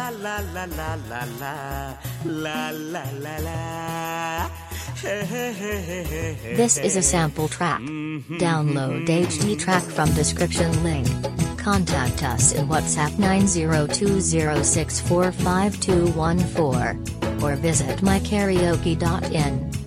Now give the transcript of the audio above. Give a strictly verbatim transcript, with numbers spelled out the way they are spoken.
la la la la la la la la la la. Hey, hey, hey, hey, hey, hey, This is a sample track. Download H D track from description link. Contact us in WhatsApp nine zero two zero six four five two one four or visit my karaoke dot in.